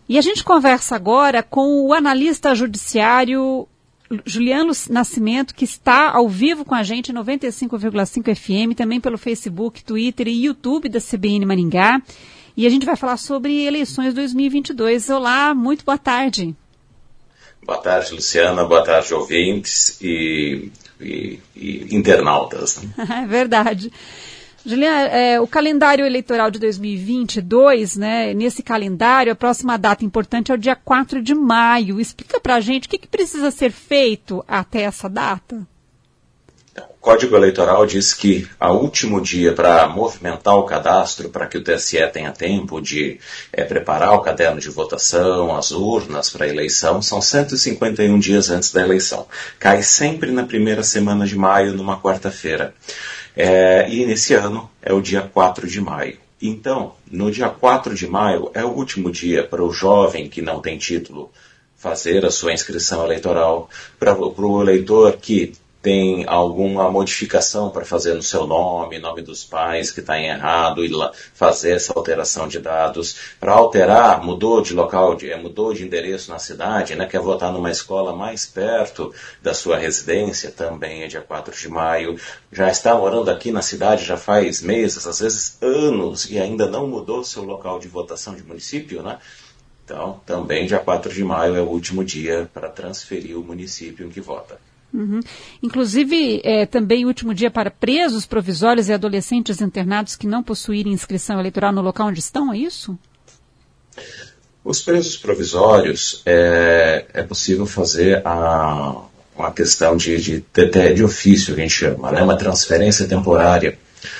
E a gente conversa agora com o analista judiciário Juliano Nascimento, que está ao vivo com a gente em 95,5 FM, também pelo Facebook, Twitter e YouTube da CBN Maringá. E a gente vai falar sobre eleições 2022. Olá, muito boa tarde. Boa tarde, Luciana. Boa tarde, ouvintes e internautas. É verdade. Juliana, o calendário eleitoral de 2022, né, nesse calendário, a próxima data importante é o dia 4 de maio. Explica pra gente o que precisa ser feito até essa data. O Código Eleitoral diz que o último dia para movimentar o cadastro, para que o TSE tenha tempo de preparar o caderno de votação, as urnas para a eleição, são 151 dias antes da eleição. Cai sempre na primeira semana de maio, numa quarta-feira. E nesse ano é o dia 4 de maio. Então, no dia 4 de maio é o último dia para o jovem que não tem título fazer a sua inscrição eleitoral, para o eleitor que tem alguma modificação para fazer no seu nome dos pais que está errado, e fazer essa alteração de dados, para alterar, mudou de local, mudou de endereço na cidade, né, quer votar numa escola mais perto da sua residência, também é dia 4 de maio, já está morando aqui na cidade já faz meses, às vezes anos, e ainda não mudou seu local de votação de município, né? Então, também dia 4 de maio é o último dia para transferir o município em que vota. Uhum. Inclusive, também o último dia para presos provisórios e adolescentes internados que não possuírem inscrição eleitoral no local onde estão, é isso? Os presos provisórios, é possível fazer uma questão de ofício, que a gente chama, né? Uma transferência temporária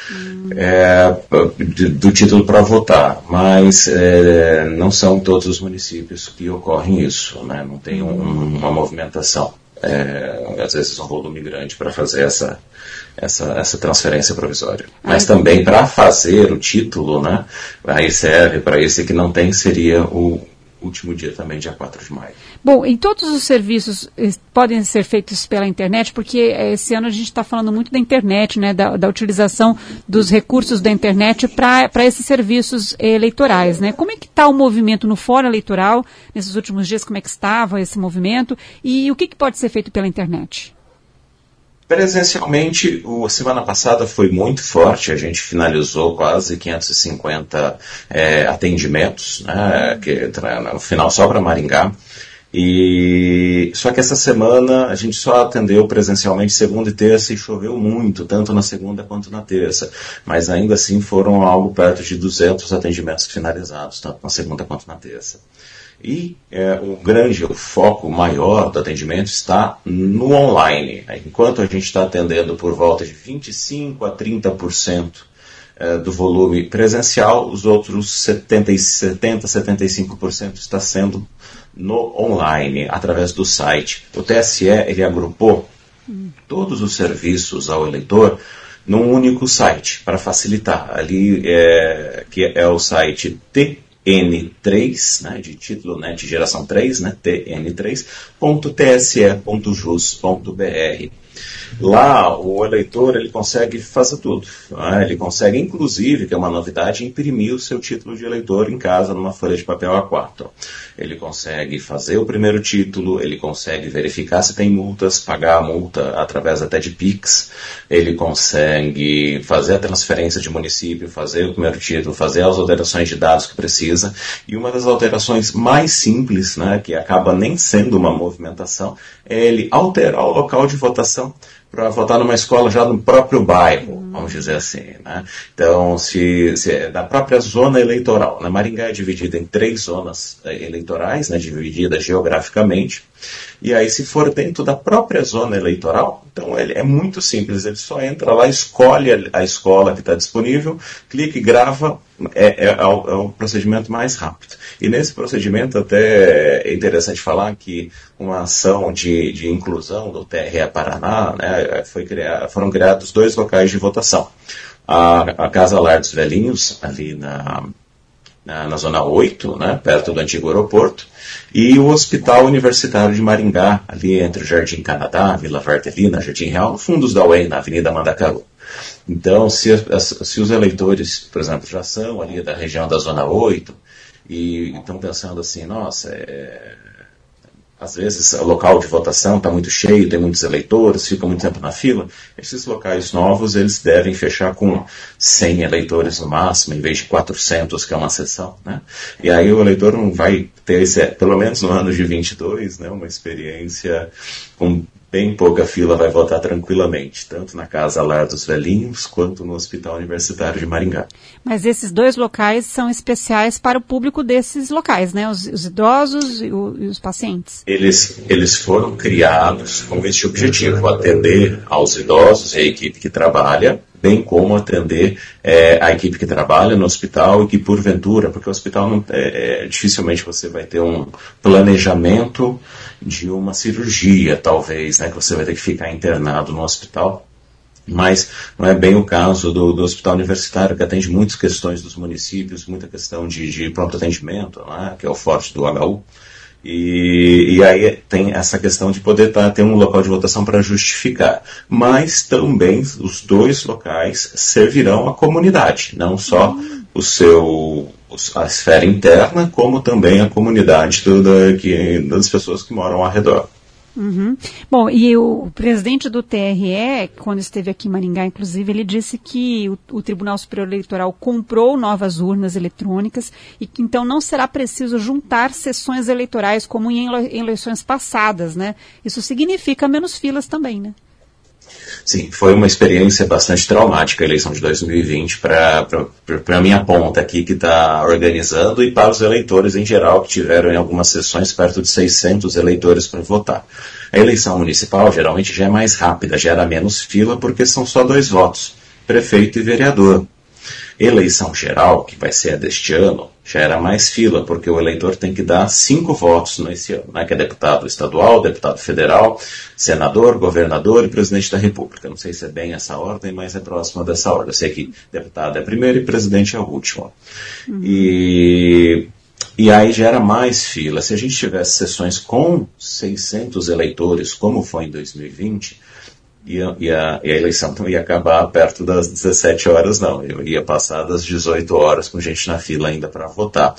do título para votar, mas não são todos os municípios que ocorrem isso, né? Não tem uma movimentação. Às vezes um volume grande para fazer essa transferência provisória. Mas também para fazer o título, né, aí serve para esse que não tem, seria o último dia também, dia 4 de maio. Bom, e todos os serviços podem ser feitos pela internet, porque esse ano a gente está falando muito da internet, né, da utilização dos recursos da internet para esses serviços eleitorais, né? Como é que está o movimento no Fórum Eleitoral, nesses últimos dias, como é que estava esse movimento, e o que pode ser feito pela internet? Presencialmente, a semana passada foi muito forte, a gente finalizou quase 550 atendimentos, né, no final só para Maringá, só que essa semana a gente só atendeu presencialmente segunda e terça e choveu muito, tanto na segunda quanto na terça, mas ainda assim foram algo perto de 200 atendimentos finalizados, tanto na segunda quanto na terça. E o foco maior do atendimento está no online. Enquanto a gente está atendendo por volta de 25% a 30% do volume presencial, os outros 75% está sendo no online, através do site. O TSE ele agrupou todos os serviços ao eleitor num único site, para facilitar. Ali, que é o site TN3, né, de título, né, de geração 3, né, tn3.tse.jus.br. Lá, o eleitor ele consegue fazer tudo. Né? Ele consegue, inclusive, que é uma novidade, imprimir o seu título de eleitor em casa, numa folha de papel A4. Ele consegue fazer o primeiro título, ele consegue verificar se tem multas, pagar a multa através até de Pix, ele consegue fazer a transferência de município, fazer o primeiro título, fazer as alterações de dados que precisa. E uma das alterações mais simples, né, que acaba nem sendo uma movimentação, é ele alterar o local de votação para votar numa escola já no próprio bairro, vamos dizer assim, né? Então, se é da própria zona eleitoral, né? Maringá é dividida em 3 zonas eleitorais, né, divididas geograficamente, e aí se for dentro da própria zona eleitoral, então ele é muito simples, ele só entra lá, escolhe a escola que está disponível, clica e grava, é o procedimento mais rápido. E nesse procedimento até é interessante falar que uma ação de inclusão do TRE Paraná, né, foram criados 2 locais de votação. A Casa Lar dos Velhinhos, ali na Zona 8, né, perto do antigo aeroporto, e o Hospital Universitário de Maringá, ali entre o Jardim Canadá, Vila Vartelina, Jardim Real, no fundos da UEM, na Avenida Mandacaru. Então, se os eleitores, por exemplo, já são ali da região da Zona 8, e estão pensando assim, nossa, às vezes o local de votação está muito cheio, tem muitos eleitores, fica muito tempo na fila. Esses locais novos, eles devem fechar com 100 eleitores no máximo, em vez de 400, que é uma sessão, né? E aí o eleitor não vai ter, pelo menos no ano de 22, né, uma experiência com bem pouca fila, vai votar tranquilamente, tanto na Casa Lar dos Velhinhos, quanto no Hospital Universitário de Maringá. Mas esses dois locais são especiais para o público desses locais, né? Os idosos e os pacientes. Eles foram criados com esse objetivo, atender aos idosos e a equipe que trabalha, bem como atender a equipe que trabalha no hospital e que, porventura, porque o hospital dificilmente você vai ter um planejamento de uma cirurgia, talvez, né, que você vai ter que ficar internado no hospital, mas não é bem o caso do hospital universitário, que atende muitas questões dos municípios, muita questão de pronto atendimento, né, que é o forte do HU. E aí tem essa questão de poder ter um local de votação para justificar. Mas também os dois locais servirão à comunidade, não só a esfera interna, como também a comunidade das pessoas que moram ao redor. Uhum. Bom, e o presidente do TRE, quando esteve aqui em Maringá, inclusive, ele disse que o Tribunal Superior Eleitoral comprou novas urnas eletrônicas e que então não será preciso juntar sessões eleitorais como em eleições passadas, né? Isso significa menos filas também, né? Sim, foi uma experiência bastante traumática a eleição de 2020 para a minha ponta aqui que está organizando e para os eleitores em geral que tiveram em algumas sessões perto de 600 eleitores para votar. A eleição municipal geralmente já é mais rápida, gera menos fila porque são só 2 votos, prefeito e vereador. Eleição geral, que vai ser a deste ano, gera mais fila, porque o eleitor tem que dar 5 votos nesse ano, né, que é deputado estadual, deputado federal, senador, governador e presidente da República. Não sei se é bem essa ordem, mas é próxima dessa ordem. Eu sei que deputado é primeiro e presidente é o último. Uhum. E aí gera mais fila. Se a gente tivesse sessões com 600 eleitores, como foi em 2020, e a eleição não ia acabar perto das 17 horas, não. Eu ia passar das 18 horas com gente na fila ainda para votar.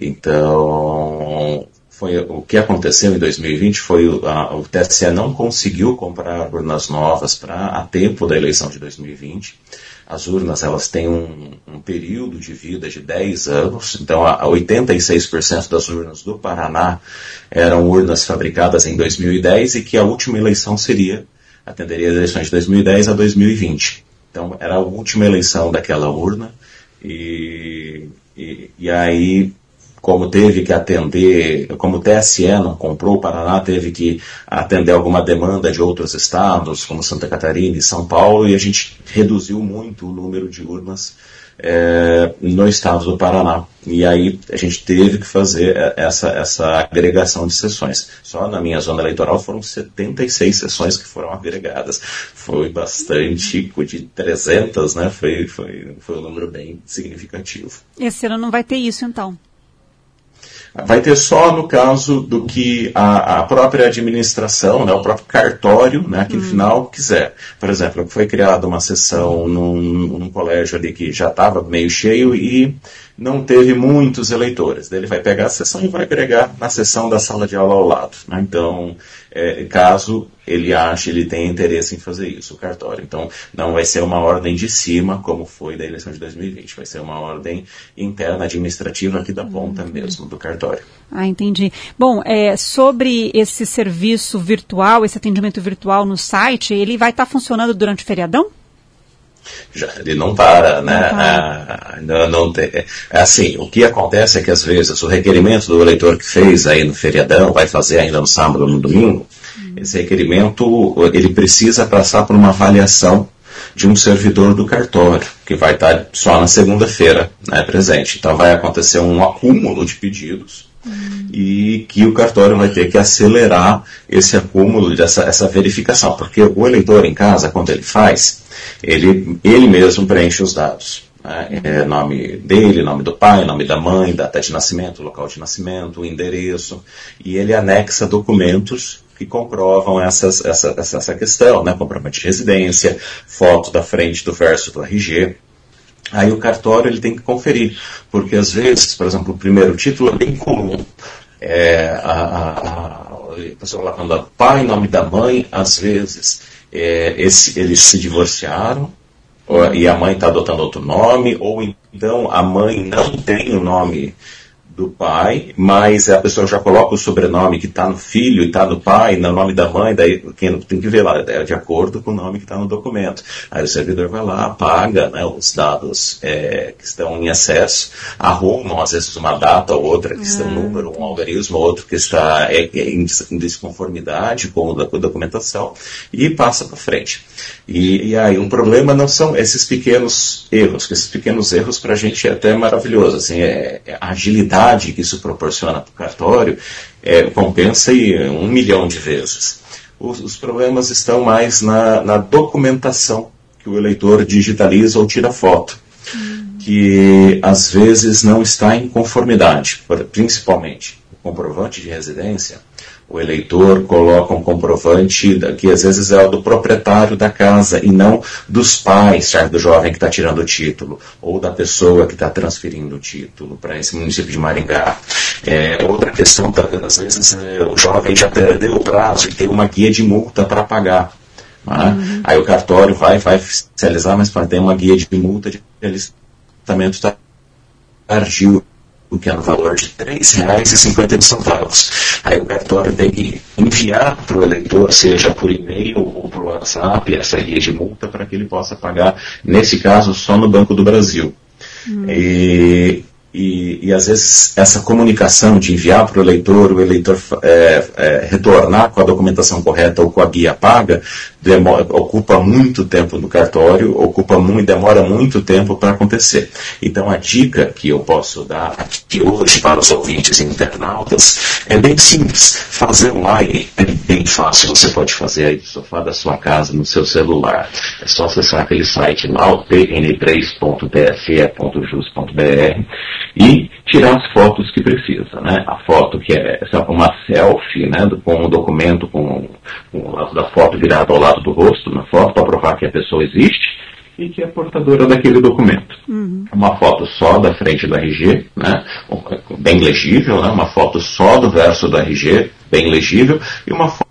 Então, o que aconteceu em 2020 foi o TSE não conseguiu comprar urnas novas a tempo da eleição de 2020. As urnas, elas têm um período de vida de 10 anos, então 86% das urnas do Paraná eram urnas fabricadas em 2010 e que a última eleição atenderia as eleições de 2010 a 2020. Então, era a última eleição daquela urna, e aí, como teve que atender, como o TSE não comprou, o Paraná teve que atender alguma demanda de outros estados, como Santa Catarina e São Paulo, e a gente reduziu muito o número de urnas no estado do Paraná. E aí a gente teve que fazer essa agregação de sessões. Só na minha zona eleitoral foram 76 sessões que foram agregadas. Foi bastante, de 300, né? Foi um número bem significativo. Esse ano não vai ter isso, então? Vai ter só no caso do que a própria administração, né, o próprio cartório, né, que no final quiser. Por exemplo, foi criada uma sessão num colégio ali que já estava meio cheio e não teve muitos eleitores. Daí ele vai pegar a sessão e vai agregar na sessão da sala de aula ao lado. Né? Então, caso ele tenha interesse em fazer isso, o cartório. Então, não vai ser uma ordem de cima, como foi da eleição de 2020. Vai ser uma ordem interna, administrativa, aqui da ponta mesmo, do cartório. Ah, entendi. Bom, sobre esse serviço virtual, esse atendimento virtual no site, ele vai estar funcionando durante o feriadão? Ele não para, né? Não tem. Assim, o que acontece é que às vezes o requerimento do eleitor que fez aí no feriadão, vai fazer ainda no sábado ou no domingo, esse requerimento ele precisa passar por uma avaliação de um servidor do cartório, que vai estar só na segunda-feira, né, presente. Então vai acontecer um acúmulo de pedidos e que o cartório vai ter que acelerar esse acúmulo, essa verificação, porque o eleitor em casa, quando ele faz, ele mesmo preenche os dados. Né? Nome dele, nome do pai, nome da mãe, data de nascimento, local de nascimento, o endereço, e ele anexa documentos que comprovam essa questão, né? Comprovante de residência, foto da frente do verso do RG, Aí o cartório ele tem que conferir, porque às vezes, por exemplo, o primeiro título é bem comum. A pessoa colocando pai, nome da mãe, às vezes eles se divorciaram, e a mãe está adotando outro nome, ou então a mãe não tem o nome do pai, mas a pessoa já coloca o sobrenome que está no filho e está no pai, no nome da mãe, daí quem tem que ver lá, é de acordo com o nome que está no documento. Aí o servidor vai lá, apaga, né, os dados que estão em excesso, arrumam às vezes uma data ou outra que está um número, um algarismo, outro que está em desconformidade com a documentação e passa para frente. E aí um problema não são esses pequenos erros, que esses pequenos erros para a gente é até maravilhoso, assim, a agilidade que isso proporciona para o cartório compensa 1 milhão de vezes. Os problemas estão mais na documentação que o eleitor digitaliza ou tira foto, que às vezes não está em conformidade, principalmente o comprovante de residência. O eleitor coloca um comprovante que às vezes é o do proprietário da casa e não dos pais, do jovem que está tirando o título, ou da pessoa que está transferindo o título para esse município de Maringá. Outra questão, às vezes o jovem já perdeu o prazo e tem uma guia de multa para pagar. Aí o cartório vai oficializar, mas tem uma guia de multa de alistamento tardio, o que é no valor de R$ 3,50. Aí o cartório tem que enviar para o eleitor, seja por e-mail ou por WhatsApp, essa guia de multa para que ele possa pagar, nesse caso, só no Banco do Brasil. E às vezes essa comunicação de enviar para o eleitor retornar com a documentação correta ou com a guia paga, ocupa muito tempo no cartório, demora muito tempo para acontecer. Então a dica que eu posso dar aqui hoje para os ouvintes e internautas é bem simples. Fazer online é bem fácil, você pode fazer aí do sofá da sua casa, no seu celular. É só acessar aquele site lá, o tn3.tse.jus.br, e tirar as fotos que precisa, né? A foto que é uma selfie, né, com o documento, com o lado da foto virado ao lado do rosto na foto, para provar que a pessoa existe e que é portadora daquele documento. Uma foto só da frente do RG, né, bem legível, né, uma foto só do verso do RG, bem legível, e uma foto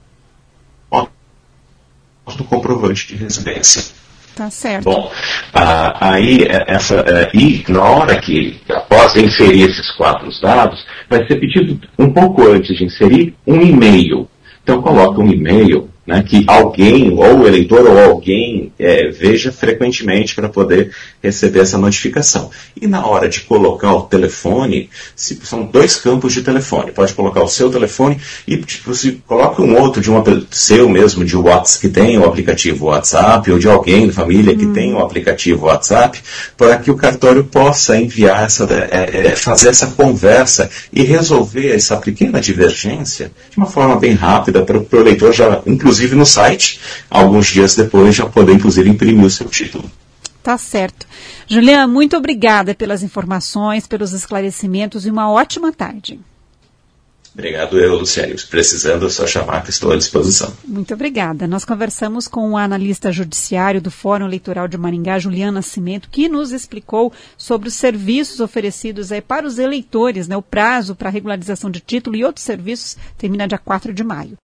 do comprovante de residência. Tá certo. Bom, e na hora que, após inserir esses 4 dados, vai ser pedido um pouco antes de inserir um e-mail. Então coloca um e-mail, né, que alguém, ou o eleitor ou alguém, veja frequentemente para poder receber essa notificação. E na hora de colocar o telefone, são 2 campos de telefone. Pode colocar o seu telefone e se coloca um outro seu mesmo, de WhatsApp, que tem o aplicativo WhatsApp, ou de alguém da família que tem o aplicativo WhatsApp, para que o cartório possa enviar fazer essa conversa e resolver essa pequena divergência de uma forma bem rápida para o eleitor já, inclusive no site, alguns dias depois já poder, inclusive, imprimir o seu título. Tá certo. Juliana, muito obrigada pelas informações, pelos esclarecimentos e uma ótima tarde. Obrigado, Luciane. Precisando, é só chamar que estou à disposição. Muito obrigada. Nós conversamos com o analista judiciário do Fórum Eleitoral de Maringá, Juliana Nascimento, que nos explicou sobre os serviços oferecidos para os eleitores, né? O prazo para regularização de título e outros serviços termina dia 4 de maio.